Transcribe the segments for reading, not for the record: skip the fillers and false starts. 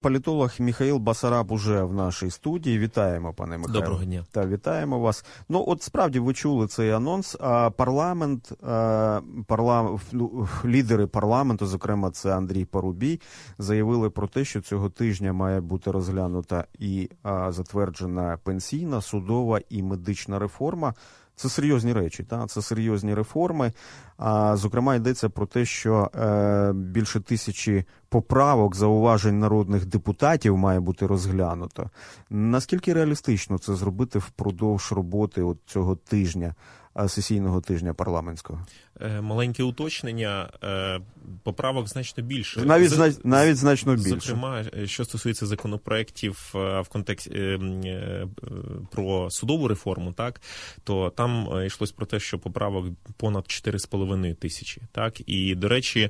Політолог Михаїл Басараб уже в нашій студії. Вітаємо, пане Михайло. Доброго дня. Та, вітаємо вас. Ну, от справді ви чули цей анонс. Лідери парламенту, зокрема це Андрій Парубій, заявили про те, що цього тижня має бути розглянута і затверджена пенсійна, судова і медична реформа. Це серйозні речі, це серйозні реформи. Зокрема, йдеться про те, що більше 1000 поправок, зауважень народних депутатів має бути розглянуто. Наскільки реалістично це зробити впродовж роботи от цього тижня, сесійного тижня парламентського? Маленьке уточнення. Поправок значно більше. Навіть значно більше. Зокрема, що стосується законопроєктів в контексті про судову реформу, так, то там йшлось про те, що поправок понад 4,5 тисячі. Так? І, до речі,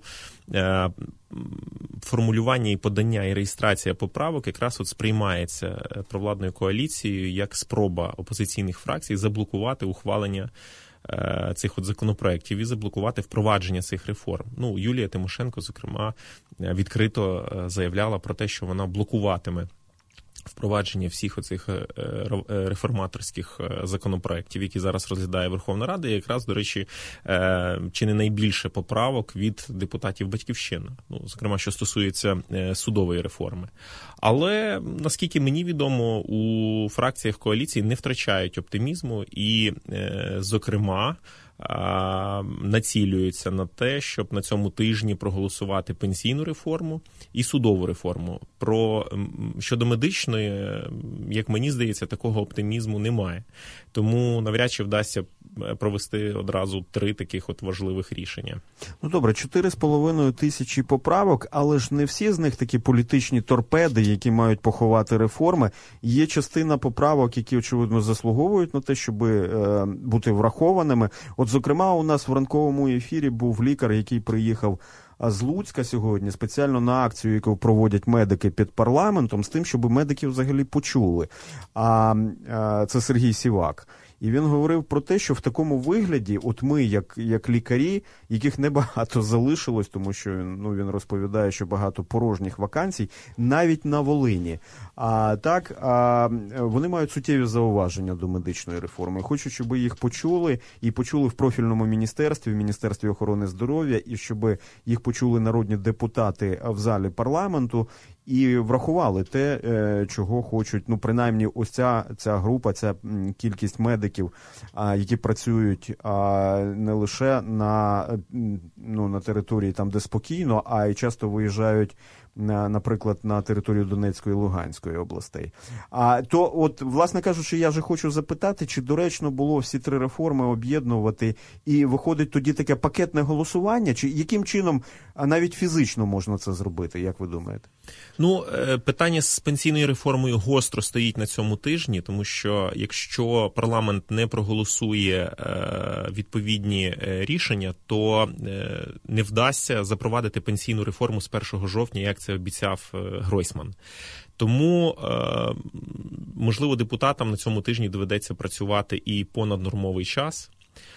формулювання і подання і реєстрація поправок якраз от сприймається провладною коаліцією як спроба опозиційних фракцій заблокувати ухвалення цих от законопроєктів і заблокувати впровадження цих реформ. Ну, Юлія Тимошенко, зокрема, відкрито заявляла про те, що вона блокуватиме впровадження всіх оцих реформаторських законопроєктів, які зараз розглядає Верховна Рада, і якраз, до речі, чи не найбільше поправок від депутатів Батьківщини, ну, зокрема, що стосується судової реформи. Але, наскільки мені відомо, у фракціях коаліції не втрачають оптимізму і, зокрема, націлюються на те, щоб на цьому тижні проголосувати пенсійну реформу і судову реформу. Щодо медичної, як мені здається, такого оптимізму немає. Тому навряд чи вдасться провести одразу 3 таких от важливих рішення. Ну добре, 4,5 тисячі поправок, але ж не всі з них такі політичні торпеди, які мають поховати реформи. Є частина поправок, які, очевидно, заслуговують на те, щоб бути врахованими. От, зокрема, у нас в ранковому ефірі був лікар, який приїхав з Луцька сьогодні спеціально на акцію, яку проводять медики під парламентом, з тим, щоб медиків взагалі почули. Це Сергій Сівак. І він говорив про те, що в такому вигляді, от ми, як лікарі, яких небагато залишилось, тому що він розповідає, що багато порожніх вакансій, навіть на Волині. Вони мають суттєві зауваження до медичної реформи. Хочуть, щоб їх почули, і почули в профільному міністерстві, в Міністерстві охорони здоров'я, і щоб їх почули народні депутати в залі парламенту, і врахували те, чого хочуть, принаймні ось ця група, ця кількість медиків, які працюють не лише на території там, де спокійно, а й часто виїжджають, наприклад, на територію Донецької і Луганської областей. То, от, власне кажучи, я же хочу запитати, чи доречно було всі 3 реформи об'єднувати, і виходить тоді таке пакетне голосування, чи яким чином навіть фізично можна це зробити, як ви думаєте? Ну, питання з пенсійною реформою гостро стоїть на цьому тижні, тому що якщо парламент не проголосує відповідні рішення, то не вдасться запровадити пенсійну реформу з 1 жовтня, як це обіцяв Гройсман. Тому, можливо, депутатам на цьому тижні доведеться працювати і понаднормовий час.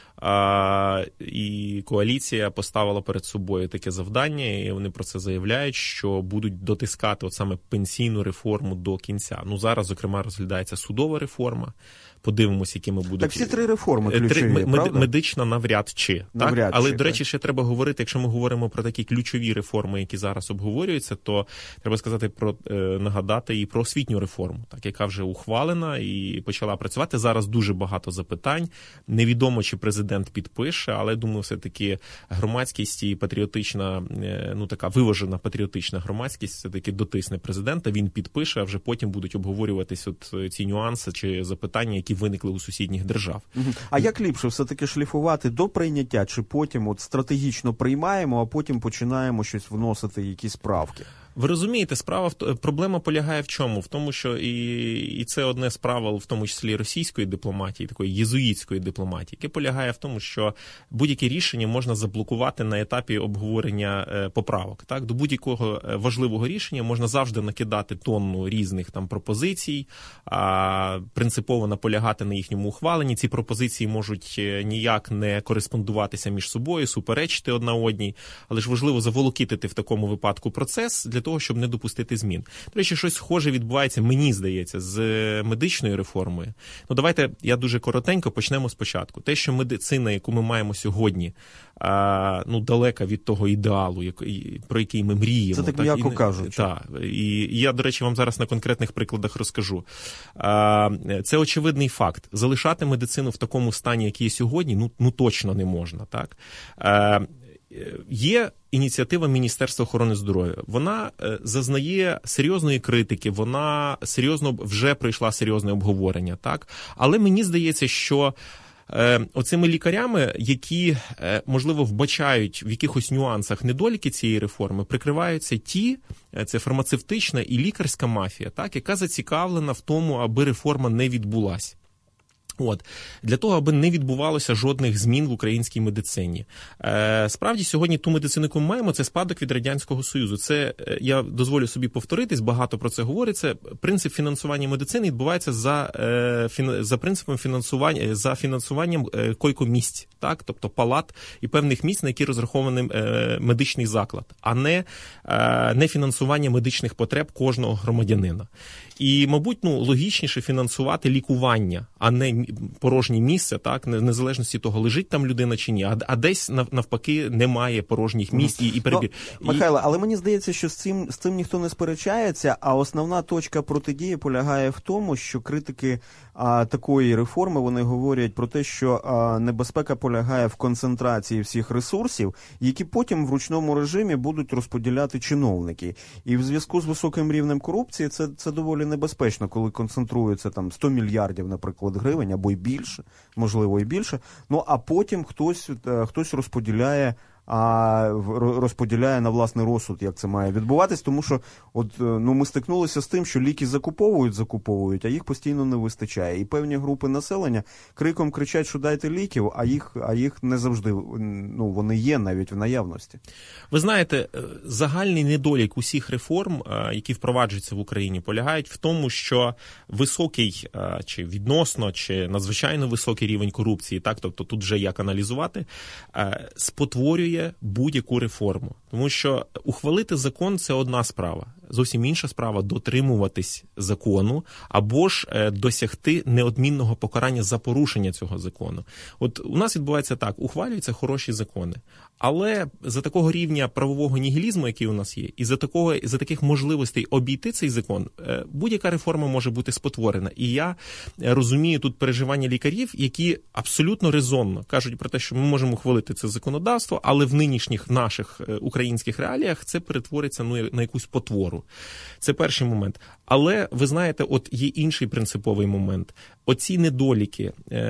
І коаліція поставила перед собою таке завдання, і вони про це заявляють, що будуть дотискати от саме пенсійну реформу до кінця. Ну, зараз, зокрема, розглядається судова реформа. Подивимося, якими будуть... Так всі 3 реформи ключові, правда? Медична навряд чи. Так? Але, до речі, ще треба говорити, якщо ми говоримо про такі ключові реформи, які зараз обговорюються, то треба сказати нагадати і про освітню реформу, так, яка вже ухвалена і почала працювати. Зараз дуже багато запитань. Невідомо, чи президент підпише, але, думаю, все-таки громадськість і патріотична, така виважена патріотична громадськість все-таки дотисне президента, він підпише, а вже потім будуть обговорюватись от ці нюанси чи запитання, які виникли у сусідніх держав. А як ліпше все-таки шліфувати до прийняття, чи потім от стратегічно приймаємо, а потім починаємо щось вносити, якісь правки? Ви розумієте, проблема полягає в чому? В тому, що і це одне з правил, в тому числі російської дипломатії, такої єзуїтської дипломатії, яке полягає в тому, що будь-яке рішення можна заблокувати на етапі обговорення поправок. Так? До будь-якого важливого рішення можна завжди накидати тонну різних там пропозицій, принципово наполягати на їхньому ухваленні. Ці пропозиції можуть ніяк не кореспондуватися між собою, суперечити одна одній, але ж важливо заволокітити в такому випадку процес для того, щоб не допустити змін. До речі, щось схоже відбувається, мені здається, з медичною реформою. Ну, давайте я дуже коротенько почнемо спочатку. Те, що медицина, яку ми маємо сьогодні, далека від того ідеалу, про який ми мріємо. Це так м'яко кажучи. Так. І я, до речі, вам зараз на конкретних прикладах розкажу. Це очевидний факт. Залишати медицину в такому стані, який є сьогодні, точно не можна. Так? Є ініціатива Міністерства охорони здоров'я. Вона зазнає серйозної критики, вона вже пройшла серйозне обговорення. Так? Але мені здається, що оцими лікарями, які, можливо, вбачають в якихось нюансах недоліки цієї реформи, прикриваються це фармацевтична і лікарська мафія, так, яка зацікавлена в тому, аби реформа не відбулась. Для того, аби не відбувалося жодних змін в українській медицині. Справді, сьогодні ту медицину, яку ми маємо, це спадок від Радянського Союзу. Це, я дозволю собі повторитись, багато про це говориться. Принцип фінансування медицини відбувається за принципом фінансування, за фінансуванням койко-місць, так? Тобто палат і певних місць, на які розрахований медичний заклад, а не фінансування медичних потреб кожного громадянина. І, мабуть, логічніше фінансувати лікування, а не порожнє місце, так, незалежності того, лежить там людина чи ні, а десь навпаки немає порожніх місць і перебір. Михайло, але мені здається, що з цим ніхто не сперечається, а основна точка протидії полягає в тому, що критики такої реформи, вони говорять про те, що небезпека полягає в концентрації всіх ресурсів, які потім в ручному режимі будуть розподіляти чиновники. І в зв'язку з високим рівнем корупції це доволі небезпечно, коли концентрується там 100 мільярдів, наприклад, гривень, або й більше, можливо, і більше. А потім хтось розподіляє на власний розсуд, як це має відбуватись, тому що ми стикнулися з тим, що ліки закуповують, а їх постійно не вистачає. І певні групи населення криком кричать, що дайте ліків, а їх не завжди, вони є навіть в наявності. Ви знаєте, загальний недолік усіх реформ, які впроваджуються в Україні, полягають в тому, що високий, чи відносно, чи надзвичайно високий рівень корупції, так, тобто тут вже як аналізувати, спотворює будь-яку реформу. Тому що ухвалити закон – це одна справа. Зовсім інша справа – дотримуватись закону або ж досягти неодмінного покарання за порушення цього закону. У нас відбувається так, ухвалюються хороші закони, але за такого рівня правового нігілізму, який у нас є, і за таких можливостей обійти цей закон, будь-яка реформа може бути спотворена. І я розумію тут переживання лікарів, які абсолютно резонно кажуть про те, що ми можемо ухвалити це законодавство, але в нинішніх наших українських реаліях це перетвориться на якусь потвору. Це перший момент. Але, ви знаєте, є інший принциповий момент. Оці недоліки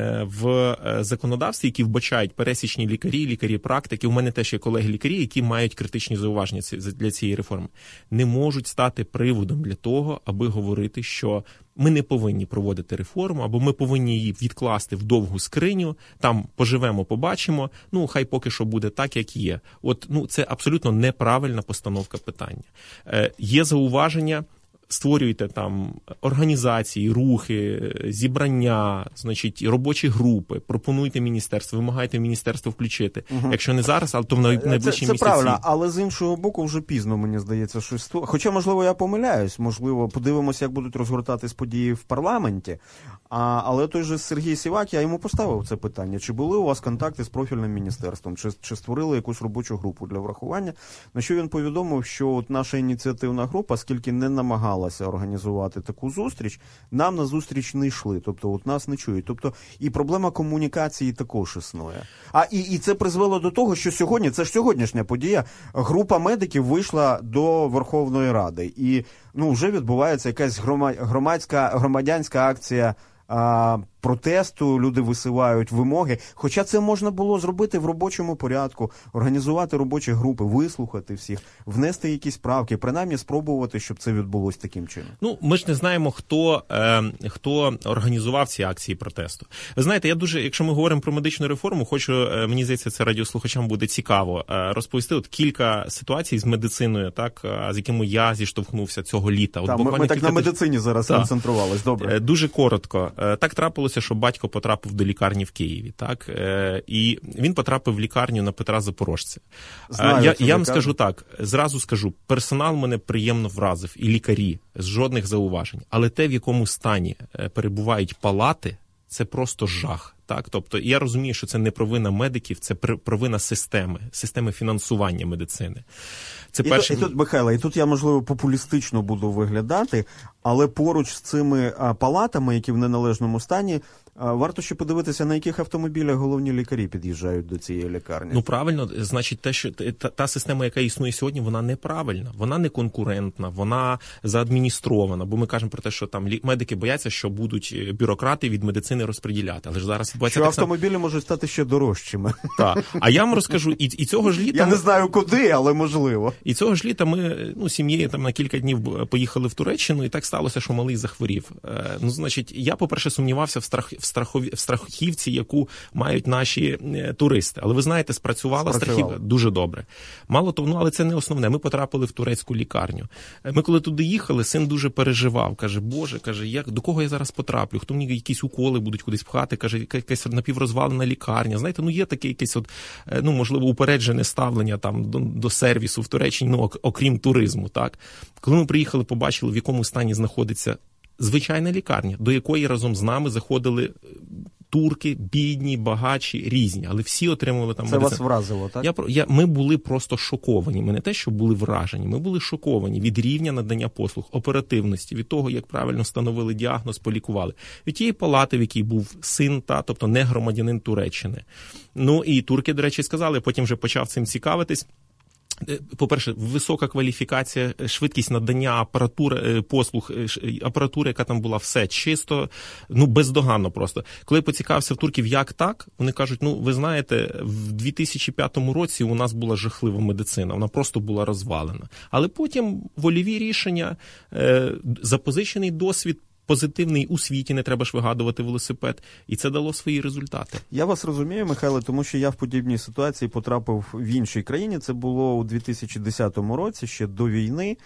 в законодавстві, які вбачають пересічні лікарі-практики, у мене теж є колеги-лікарі, які мають критичні зауваження для цієї реформи, не можуть стати приводом для того, аби говорити, що ми не повинні проводити реформу, або ми повинні її відкласти в довгу скриню, там поживемо, побачимо, хай поки що буде так, як є. Це абсолютно неправильна постановка питання. Є зауваження, створюєте там організації, рухи, зібрання, робочі групи, пропонуйте міністерство, вимагайте міністерство включити. Якщо не зараз, але то в найближчі місяці. Це правильно, але з іншого боку вже пізно, мені здається, щось. Хоча, можливо, я помиляюсь, можливо, подивимося, як будуть розгортатись події в парламенті. Але той же Сергій Сівак, я йому поставив це питання. Чи були у вас контакти з профільним міністерством? Чи створили якусь робочу групу для врахування? На що він повідомив, що наша ініціативна група, скільки не намагалася організувати таку зустріч, нам на зустріч не йшли. Тобто, нас не чують. Тобто, і проблема комунікації також існує. І це призвело до того, що сьогодні, це ж сьогоднішня подія, група медиків вийшла до Верховної Ради. І, вже відбувається якась громадянська акція протесту, люди висувають вимоги. Хоча це можна було зробити в робочому порядку, організувати робочі групи, вислухати всіх, внести якісь правки, принаймні спробувати, щоб це відбулося таким чином. Ми ж не знаємо, хто організував ці акції протесту. Ви знаєте, якщо ми говоримо про медичну реформу, мені здається, це радіослухачам буде цікаво розповісти кілька ситуацій з медициною, так, з якими я зіштовхнувся цього літа. Ми так на медицині зараз концентрувалися. Добре. Дуже коротко. Так трапилось сталося, що батько потрапив до лікарні в Києві, так? І він потрапив в лікарню на Петра Запорожця. Я вам скажу так, зразу скажу, персонал мене приємно вразив, і лікарі, з жодних зауважень. Але те, в якому стані перебувають палати, це просто жах. Так? Тобто, я розумію, що це не провина медиків, це провина системи фінансування медицини. Це і тут, Михайло, і тут я, можливо, популістично буду виглядати, але поруч з цими палатами, які в неналежному стані, варто ще подивитися, на яких автомобілях головні лікарі під'їжджають до цієї лікарні. Ну, правильно, значить, та система, яка існує сьогодні, вона неправильна, вона не конкурентна, вона заадміністрована, бо ми кажемо про те, що там медики бояться, що будуть бюрократи від медицини розподіляти, але ж зараз відбувається що автомобілі можуть стати ще дорожчими. Так, а я вам розкажу, і цього ж літа... Я не знаю куди, але можливо. І цього ж літа ми, сім'єю там на кілька днів поїхали в Туреччину, і так сталося, що малий захворів. Значить, я, по-перше, сумнівався в страхівці, яку мають наші туристи. Але ви знаєте, спрацювала страхівка дуже добре. Мало того, але це не основне. Ми потрапили в турецьку лікарню. Ми коли туди їхали, син дуже переживав. Каже, Боже, до кого я зараз потраплю? Хто мені якісь уколи будуть кудись пхати? Каже, якась напіврозвалена лікарня. Знаєте, є таке якесь можливо, упереджене ставлення там до сервісу в Туреччині, окрім туризму, так? Коли ми приїхали, побачили, в якому стані знаходиться звичайна лікарня, до якої разом з нами заходили турки, бідні, багатші, різні, але всі отримували там медицину. Це вас вразило, так? Ми були просто шоковані. Ми не те, що були вражені, ми були шоковані від рівня надання послуг, оперативності, від того, як правильно встановили діагноз, полікували. Від тієї палати, в якій був син, тобто не громадянин Туреччини. І турки, до речі, сказали, потім вже почав цим цікавитись. По-перше, висока кваліфікація, швидкість надання апаратури, послуг, апаратури, яка там була, все чисто, бездоганно просто. Коли я поцікавився в турків, як так, вони кажуть, ви знаєте, в 2005 році у нас була жахлива медицина, вона просто була розвалена. Але потім вольові рішення, запозичений досвід, позитивний у світі, не треба ж вигадувати велосипед, і це дало свої результати. Я вас розумію, Михайло, тому що я в подібній ситуації потрапив в іншій країні. Це було у 2010 році, ще до війни,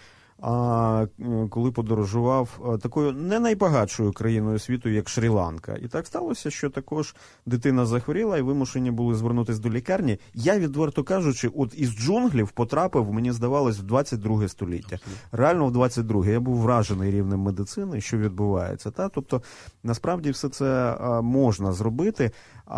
коли подорожував такою не найбагатшою країною світу, як Шрі-Ланка. І так сталося, що також дитина захворіла і вимушені були звернутися до лікарні. Я, відверто кажучи, із джунглів потрапив, мені здавалось, в 22 століття. Реально в 22. Я був вражений рівнем медицини, що відбувається. Тобто, насправді, все це можна зробити.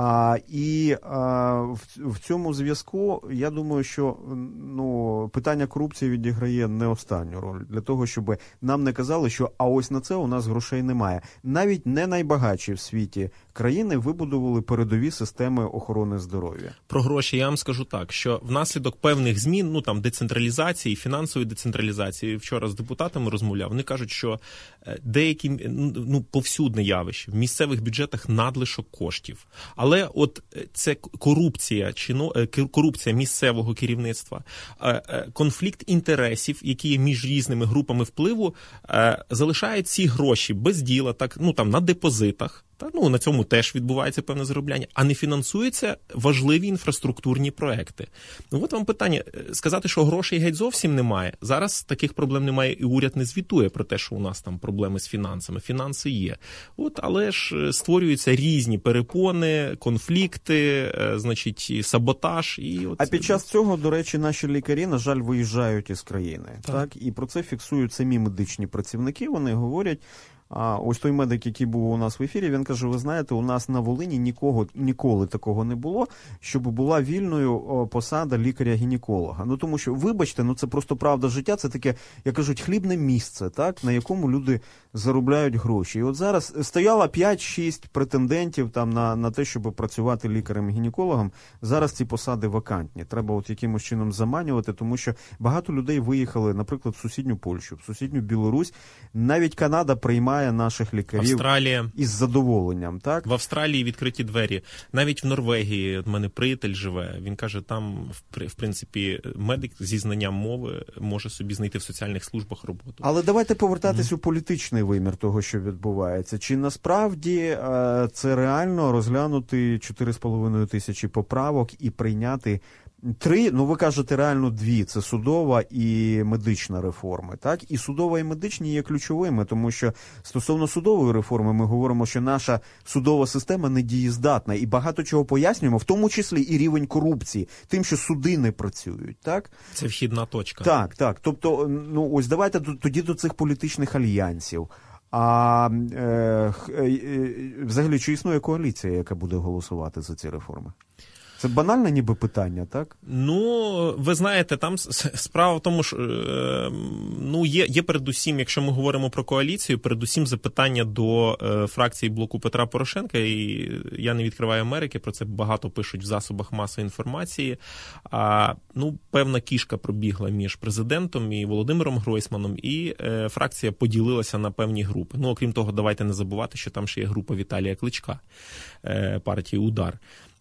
І в цьому зв'язку, я думаю, що питання корупції відіграє не останню роль. Для того, щоб нам не казали, що ось на це у нас грошей немає. Навіть не найбагатші в світі країни вибудували передові системи охорони здоров'я. Про гроші я вам скажу так, що внаслідок певних змін, децентралізації, фінансової децентралізації, вчора з депутатами розмовляв, вони кажуть, що деякі, повсюдне явище, в місцевих бюджетах надлишок коштів. Але це корупція місцевого керівництва, конфлікт інтересів, які є між різними групами впливу, залишають ці гроші без діла, на депозитах. На цьому теж відбувається певне заробляння, а не фінансуються важливі інфраструктурні проекти. Вам питання, сказати, що грошей геть зовсім немає. Зараз таких проблем немає, і уряд не звітує про те, що у нас там проблеми з фінансами. Фінанси є. Але ж створюються різні перепони, конфлікти, саботаж. А під час цього, до речі, наші лікарі, на жаль, виїжджають із країни. Так? І про це фіксують самі медичні працівники. Вони говорять, ось той медик, який був у нас в ефірі, він каже, ви знаєте, у нас на Волині ніколи такого не було, щоб була вільною посада лікаря-гінеколога. Тому що, вибачте, це просто правда життя, це таке, як кажуть, хлібне місце, так, на якому люди заробляють гроші. І зараз стояло 5-6 претендентів на те, щоб працювати лікарем-гінекологом. Зараз ці посади вакантні. Треба якимось чином заманювати, тому що багато людей виїхали, наприклад, в сусідню Польщу, в сусідню Білорусь. Навіть Канада приймає наших лікарів із задоволенням. Так? В Австралії відкриті двері. Навіть в Норвегії, в мене приятель живе, він каже, там, в принципі, медик зі знанням мови може собі знайти в соціальних службах роботу. Але давайте повертатись у політичний вимір того, що відбувається. Чи насправді це реально розглянути 4,5 тисячі поправок і прийняти 3, ви кажете реально 2, це судова і медична реформи, так? І судова і медичні є ключовими, тому що стосовно судової реформи ми говоримо, що наша судова система недієздатна і багато чого пояснюємо, в тому числі і рівень корупції, тим, що суди не працюють, так? Це вхідна точка. Так. Тобто, ось давайте тоді до цих політичних альянсів. А взагалі, чи існує коаліція, яка буде голосувати за ці реформи? Це банальне ніби питання, так? Ви знаєте, там справа в тому, що є передусім, якщо ми говоримо про коаліцію, передусім запитання до фракції блоку Петра Порошенка, і я не відкриваю Америки, про це багато пишуть в засобах масової інформації. Певна кішка пробігла між президентом і Володимиром Гройсманом, і фракція поділилася на певні групи. Окрім того, давайте не забувати, що там ще є група Віталія Кличка, партії «Удар».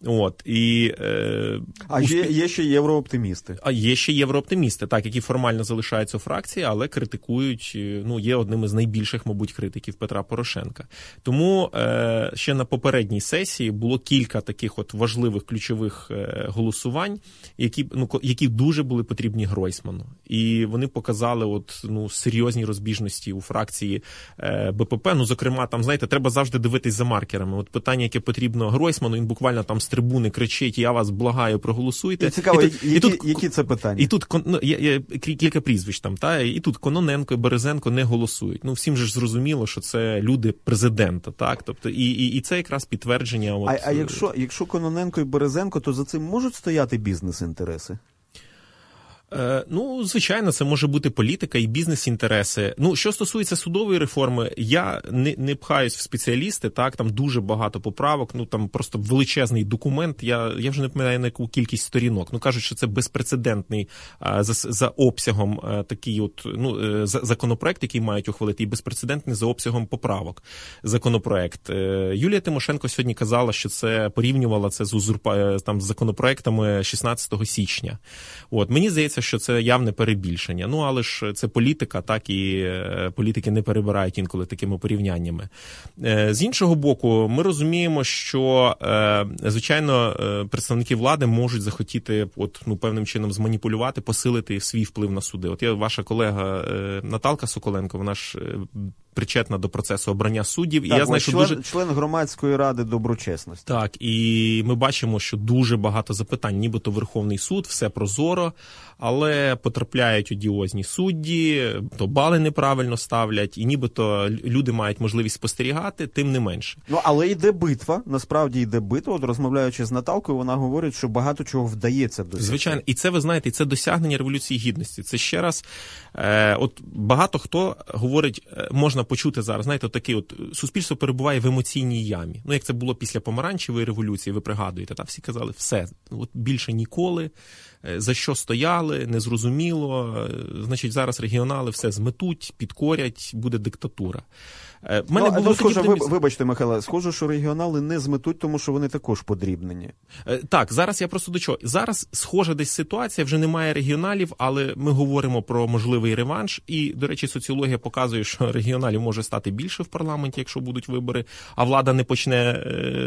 Є ще єврооптимісти. А є ще єврооптимісти, так, які формально залишаються у фракції, але критикують, є одним із найбільших, мабуть, критиків Петра Порошенка. Тому ще на попередній сесії було кілька таких важливих ключових голосувань, які дуже були потрібні Гройсману. І вони показали серйозні розбіжності у фракції БПП. Зокрема, там, знаєте, треба завжди дивитись за маркерами. Питання, яке потрібно Гройсману, він буквально там з трибуни кричить: я вас благаю, проголосуйте. І цікаво, які це питання? І тут є кілька прізвищ там, і тут Кононенко і Березенко не голосують. Всім же ж зрозуміло, що це люди президента, так? Тобто, і це якраз підтвердження. А якщо Кононенко і Березенко, то за цим можуть стояти бізнес-інтереси? Звичайно, це може бути політика і бізнес-інтереси. Що стосується судової реформи, я не пхаюсь в спеціалісти, так, там дуже багато поправок, там просто величезний документ, я вже не пам'ятаю на яку кількість сторінок. Кажуть, що це безпрецедентний за обсягом такий законопроект, який мають ухвалити, і безпрецедентний за обсягом поправок законопроект. Юлія Тимошенко сьогодні казала, що це порівнювала це з законопроектами 16 січня. Мені здається, що це явне перебільшення. Але ж це політика, так, і політики не перебирають інколи такими порівняннями. З іншого боку, ми розуміємо, що, звичайно, представники влади можуть захотіти певним чином зманіпулювати, посилити свій вплив на суди. Є ваша колега Наталка Соколенко, вона ж причетна до процесу обрання суддів. Так, і я знаю, що член громадської ради доброчесності. Так, і ми бачимо, що дуже багато запитань, нібито Верховний суд, все прозоро, але потрапляють одіозні судді, то бали неправильно ставлять, і нібито люди мають можливість спостерігати, тим не менше. Але йде битва, насправді йде битва. Розмовляючи з Наталкою, вона говорить, що багато чого вдається досягти. Звичайно, і це, ви знаєте, це досягнення Революції Гідності. Це ще раз, багато хто говорить, можна почути зараз, знаєте, такий суспільство перебуває в емоційній ямі. Як це було після Помаранчевої революції, ви пригадуєте, всі казали, все, більше ніколи, за що стояли, незрозуміло, значить, зараз регіонали все зметуть, підкорять, буде диктатура. Вибачте, Михайло, схоже, що регіонали не зметуть, тому що вони також подрібнені. Так, зараз я просто до чого. Зараз схожа десь ситуація, вже немає регіоналів, але ми говоримо про можливий реванш. І, до речі, соціологія показує, що регіоналів може стати більше в парламенті, якщо будуть вибори, а влада не почне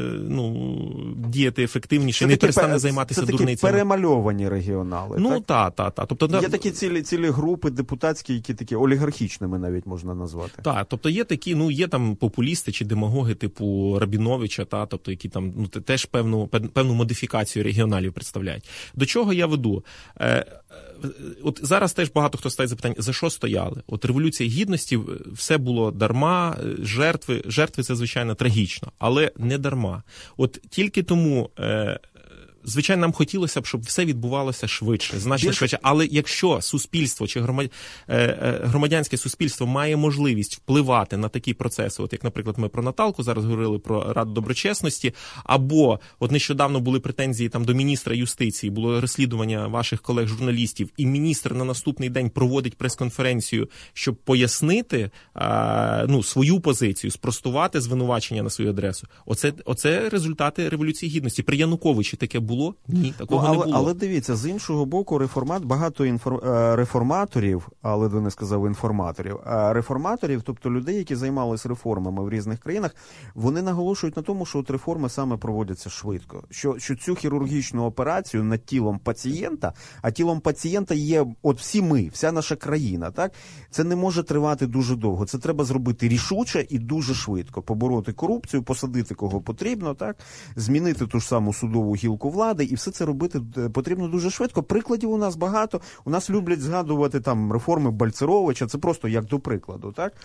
діяти ефективніше, не перестане займатися дурницями. Це такі перемальовані регіонали, так? Так. Тобто, є такі цілі групи депутатські, які такі олігархічними навіть можна назвати. Так, тобто є такі, є там популісти чи демагоги типу Рабіновича, тобто які там теж певну модифікацію регіоналів представляють. До чого я веду? Зараз теж багато хто ставить запитання, за що стояли? Революція Гідності, все було дарма, жертви це, звичайно, трагічно, але не дарма. Тільки тому... Звичайно, нам хотілося б, щоб все відбувалося швидше, значно швидше. Але якщо суспільство чи громадянське суспільство має можливість впливати на такі процеси, як, наприклад, ми про Наталку зараз говорили, про Раду доброчесності, або нещодавно були претензії до міністра юстиції, було розслідування ваших колег-журналістів, і міністр на наступний день проводить прес-конференцію, щоб пояснити свою позицію, спростувати звинувачення на свою адресу. Оце результати Революції Гідності. При Януковичі таке було. було? Ні, такого не було. Але дивіться, з іншого боку, багато реформаторів, але не сказав інформаторів, реформаторів, тобто людей, які займалися реформами в різних країнах, вони наголошують на тому, що от реформи саме проводяться швидко. Що цю хірургічну операцію над тілом пацієнта, а тілом пацієнта є от всі ми, вся наша країна, так? Це не може тривати дуже довго. Це треба зробити рішуче і дуже швидко. Побороти корупцію, посадити кого потрібно, так? Змінити ту ж саму судову гілку влади, і все це робити потрібно дуже швидко. Прикладів у нас багато. У нас люблять згадувати там реформи Бальцеровича, це просто як до прикладу, так?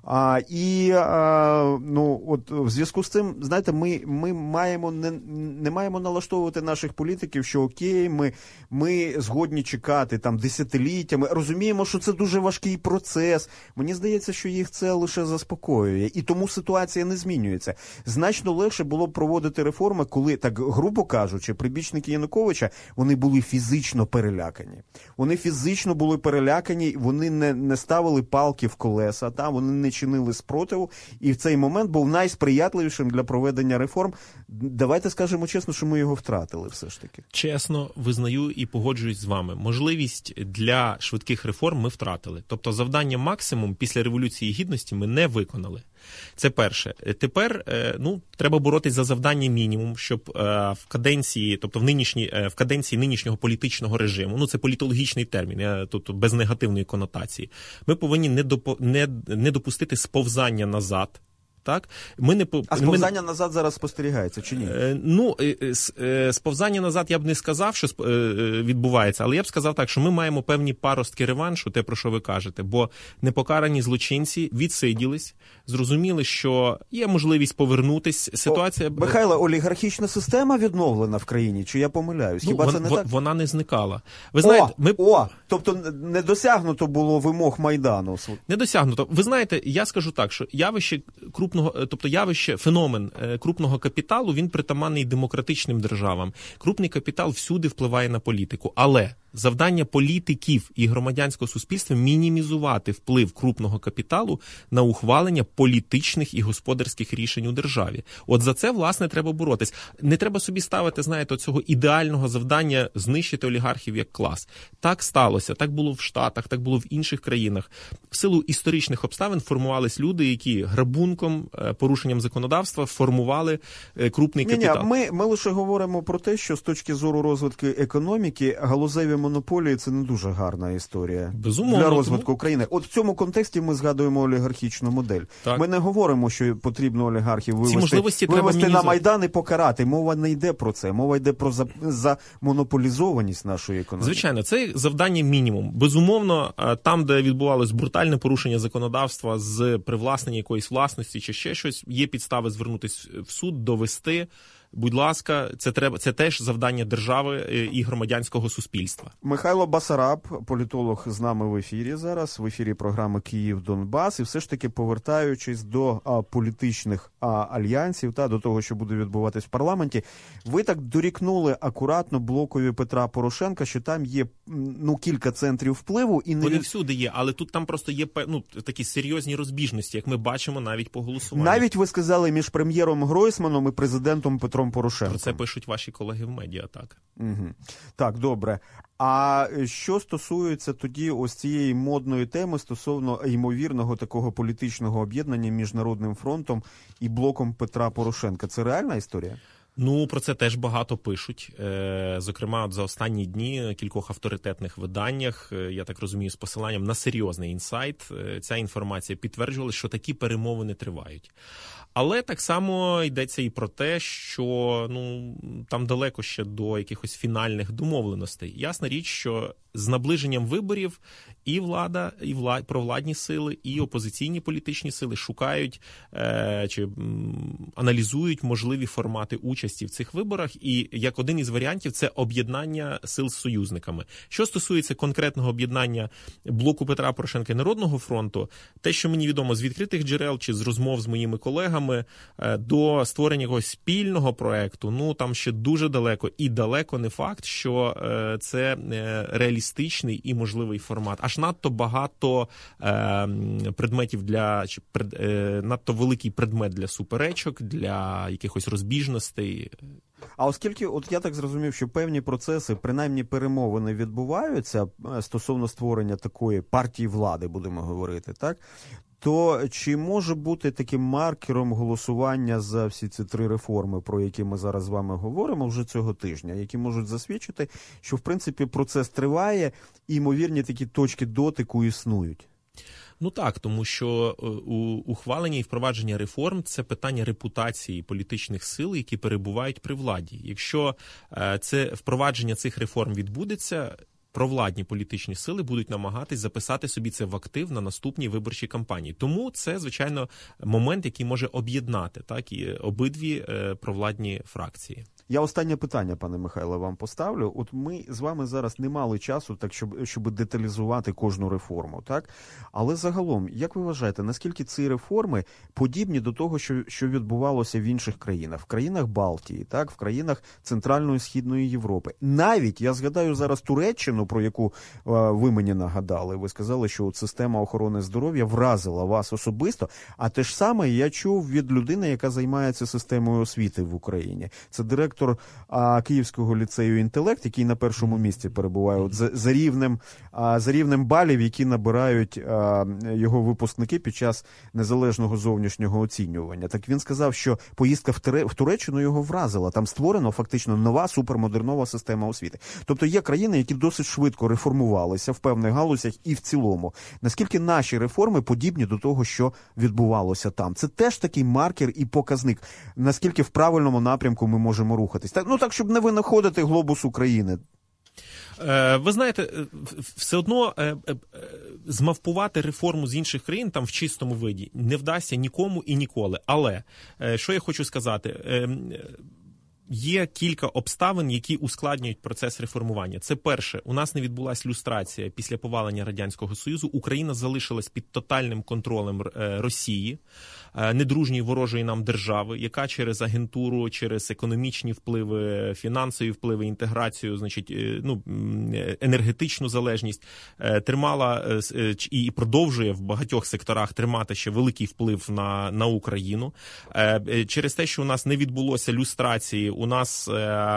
От в зв'язку з цим, знаєте, ми маємо не маємо налаштовувати наших політиків, що окей, ми згодні чекати там десятиліттями. Розуміємо, що це дуже важкий процес. Мені здається, що їх це лише заспокоює. І тому ситуація не змінюється. Значно легше було б проводити реформи, коли, так грубо кажучи, прибічники Януковича, вони були фізично перелякані. Вони фізично були перелякані, вони не ставили палки в колеса, вони не чинили спротиву. І в цей момент був найсприятливішим для проведення реформ. Давайте скажемо чесно, що ми його втратили все ж таки. Чесно, визнаю і погоджуюсь з вами. Можливість для швидких реформ ми втратили. Тобто завдання максимум після Революції Гідності ми не виконали. Це перше. Тепер, треба боротись за завдання мінімум, щоб в каденції, тобто в каденції нинішнього політичного режиму, це політологічний термін, тобто без негативної конотації, ми повинні не допустити сповзання назад. Так? Сповзання назад зараз спостерігається, чи ні? Сповзання назад я б не сказав, що відбувається, але я б сказав так, що ми маємо певні паростки реваншу, те, про що ви кажете, бо непокарані злочинці відсиділись, зрозуміли, що є можливість повернутись. Ситуація... Михайло, олігархічна система відновлена в країні, чи я помиляюсь? Хіба це не так? Вона не зникала. Ви знаєте, тобто не досягнуто було вимог Майдану? Не досягнуто. Ви знаєте, я скажу так, що феномен крупного капіталу, він притаманний демократичним державам. Крупний капітал всюди впливає на політику. Але завдання політиків і громадянського суспільства – мінімізувати вплив крупного капіталу на ухвалення політичних і господарських рішень у державі. От за це, власне, треба боротись. Не треба собі ставити, знаєте, цього ідеального завдання знищити олігархів як клас. Так сталося, так було в Штатах, так було в інших країнах. В силу історичних обставин формувались люди, які грабунком, порушенням законодавства формували крупний капітал. Ми лише говоримо про те, що з точки зору розвитку економіки галузеві монополії – це не дуже гарна історія. Безумовно, для розвитку країни. От в цьому контексті ми згадуємо олігархічну модель. Так. Ми не говоримо, що потрібно олігархів вивести на Майдан і покарати. Мова не йде про це. Мова йде про замонополізованість нашої економіки. Звичайно, це завдання мінімум. Безумовно, там, де відбувалось брутальне порушення законодавства з привласнення якоїсь власності чи ще щось, є підстави звернутися в суд, довести. Будь ласка, це теж завдання держави і громадянського суспільства. Михайло Басараб, політолог, з нами в ефірі зараз, в ефірі програми «Київ-Донбас». І все ж таки, повертаючись до політичних альянсів, до того, що буде відбуватись в парламенті, ви так дорікнули акуратно блокові Петра Порошенка, що там є кілька центрів впливу. Вони всюди є, але тут там просто є такі серйозні розбіжності, як ми бачимо навіть по голосуванню. Навіть ви сказали між прем'єром Гройсманом і президентом Петром Порошенком. Про це пишуть ваші колеги в медіа, так. Угу. Так, добре. А що стосується тоді ось цієї модної теми стосовно ймовірного такого політичного об'єднання між Народним фронтом і блоком Петра Порошенка, це реальна історія? Про це теж багато пишуть. Зокрема, за останні дні в кількох авторитетних виданнях, я так розумію, з посиланням на серйозний інсайт, ця інформація підтверджувала, що такі перемовини тривають. Але так само йдеться і про те, що там далеко ще до якихось фінальних домовленостей. Ясна річ, що з наближенням виборів і влада, і провладні сили, і опозиційні політичні сили шукають чи аналізують можливі формати участі в цих виборах. І як один із варіантів це об'єднання сил з союзниками. Що стосується конкретного об'єднання блоку Петра Порошенка і Народного фронту, те, що мені відомо з відкритих джерел чи з розмов з моїми колегами, до створення якогось спільного проекту, там ще дуже далеко. І далеко не факт, що це реалістично реалістичний і можливий формат. Аж надто багато предметів надто великий предмет для суперечок, для якихось розбіжностей. А оскільки, от я так зрозумів, що певні процеси, принаймні перемовини відбуваються стосовно створення такої партії влади, будемо говорити, так? То чи може бути таким маркером голосування за всі ці 3 реформи, про які ми зараз з вами говоримо вже цього тижня, які можуть засвідчити, що, в принципі, процес триває і ймовірні такі точки дотику існують? Ну так, тому що ухвалення і впровадження реформ – це питання репутації політичних сил, які перебувають при владі. Якщо це впровадження цих реформ відбудеться, провладні політичні сили будуть намагатись записати собі це в актив на наступній виборчій кампанії. Тому це, звичайно, момент, який може об'єднати так і обидві провладні фракції. Я останнє питання, пане Михайло, вам поставлю. От ми з вами зараз не мали часу, так щоб деталізувати кожну реформу, так? Але загалом, як ви вважаєте, наскільки ці реформи подібні до того, що відбувалося в інших країнах? В країнах Балтії, так? В країнах Центральної і Східної Європи. Навіть, я згадаю зараз Туреччину, про яку ви мені нагадали. Ви сказали, що от система охорони здоров'я вразила вас особисто, а те ж саме я чув від людини, яка займається системою освіти в Україні. Це директор Київського ліцею «Інтелект», який на першому місці перебуває от за рівнем балів, які набирають його випускники під час незалежного зовнішнього оцінювання. Так він сказав, що поїздка в Туреччину його вразила. Там створено фактично нова супермодернова система освіти. Тобто є країни, які досить швидко реформувалися в певних галузях і в цілому. Наскільки наші реформи подібні до того, що відбувалося там? Це теж такий маркер і показник, наскільки в правильному напрямку ми можемо рухатись. Так, щоб не винаходити глобус України. Ви знаєте, все одно змавпувати реформу з інших країн там в чистому виді не вдасться нікому і ніколи. Але, що я хочу сказати, є кілька обставин, які ускладнюють процес реформування. Це перше, у нас не відбулася люстрація після повалення Радянського Союзу. Україна залишилась під тотальним контролем Росії, недружньої ворожої нам держави, яка через агентуру, через економічні впливи, фінансові впливи, інтеграцію, значить, енергетичну залежність тримала і продовжує в багатьох секторах тримати ще великий вплив на Україну. Через те, що у нас не відбулося люстрації, у нас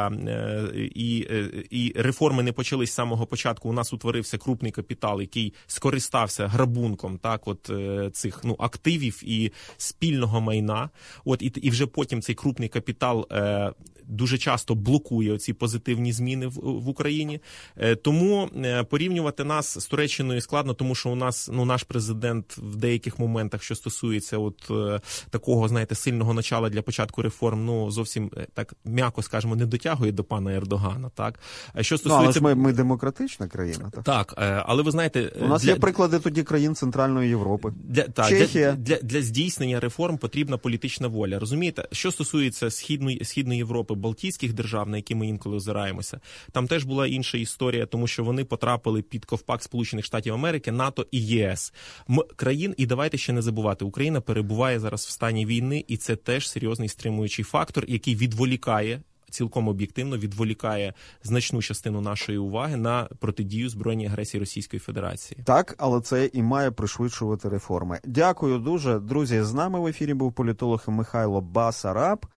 і реформи не почались з самого початку, у нас утворився крупний капітал, який скористався грабунком цих активів і спільного майна. І вже потім цей крупний капітал дуже часто блокує оці позитивні зміни в Україні. Тому порівнювати нас з Туреччиною складно, тому що у нас наш президент в деяких моментах, що стосується такого, знаєте, сильного начала для початку реформ, зовсім так м'яко скажемо, не дотягує до пана Ердогана, так? Що стосується... але ж ми демократична країна, так? Так, але ви знаєте... У нас є приклади тоді країн Центральної Європи. Чехія. Для здійснення реформ потрібна політична воля, розумієте? Що стосується Східної Європи, Балтійських держав, на які ми інколи озираємося, там теж була інша історія, тому що вони потрапили під ковпак Сполучених Штатів Америки, НАТО і ЄС. І давайте ще не забувати, Україна перебуває зараз в стані війни, і це теж серйозний стримуючий фактор, який відволікає, цілком об'єктивно відволікає значну частину нашої уваги на протидію збройній агресії Російської Федерації. Так, але це і має пришвидшувати реформи. Дякую дуже. Друзі, з нами в ефірі був політолог Михайло Басараб.